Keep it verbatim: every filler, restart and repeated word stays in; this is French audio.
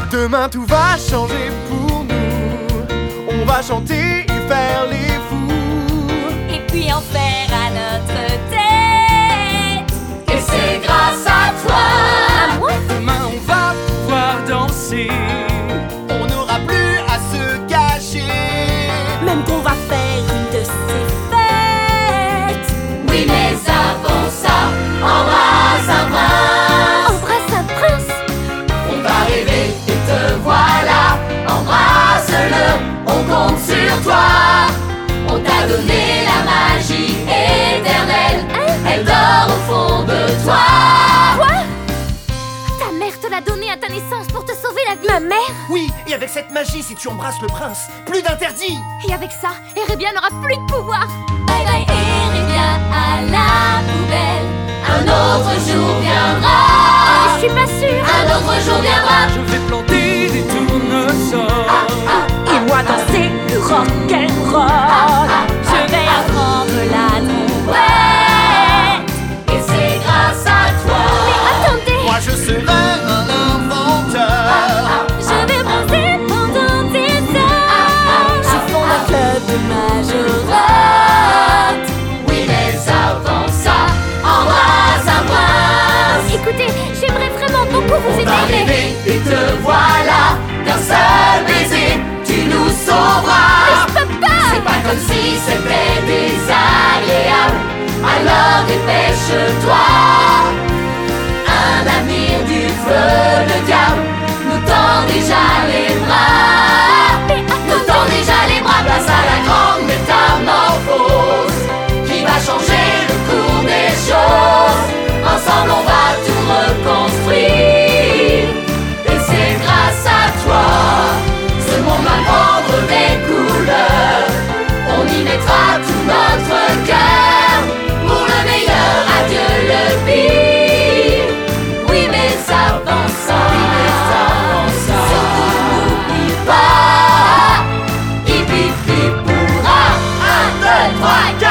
Demain tout va changer pour nous. On va chanter et faire les fous. Et puis en faire à notre tête. Et c'est grâce à toi. À moi? Demain on va pouvoir danser. On n'aura plus à se cacher. Même qu'on va faire une de ces fêtes. Oui, mais avant ça, embrasse un prince. Embrasse un prince. On va rêver et te voilà. Embrasse-le, on compte sur toi. On t'a donné la magie éternelle. Elle dort au fond de toi. Quoi? Ta mère te l'a donné à ta naissance pour te sauver la vie. Ma mère? Oui, et avec cette magie, si tu embrasses le prince, plus d'interdit. Et avec ça, Erébia n'aura plus de pouvoir. Bye bye Erébia, à la poubelle. Un autre jour viendra. Je suis pas sûre. Un autre jour viendra. Je vais planter des tournesols. Et moi danser le rock'n'roll. Je vais apprendre la trompette. Et c'est grâce à toi. Attendez, Moi je serai un inventeur. je vais bronzer pendant des heures. Je fonde un club de majorettes. Oui, mais avant ça, embrasse un prince. Écoutez, j'aimerais vraiment beaucoup vous On aider, va mais... rêver et te voilà. D'un seul baiser, tu nous sauveras. Je peux pas. C'est pas comme si c'était désagréable. Alors dépêche-toi. Un avenir du feu, le diable nous tend déjà les bras. Mais Nous attendez, tend déjà les bras. Place à la grande métamorphose qui va changer le cours des choses. Ensemble on va tout reconstruire. Et c'est grâce à toi. Ce monde va prendre des couleurs. On y mettra tout notre cœur. Pour le meilleur, adieu le pire. Oui mais avant ça, surtout n'oublie pas. Hip hip hip hurrah. Un, deux, trois, quatre.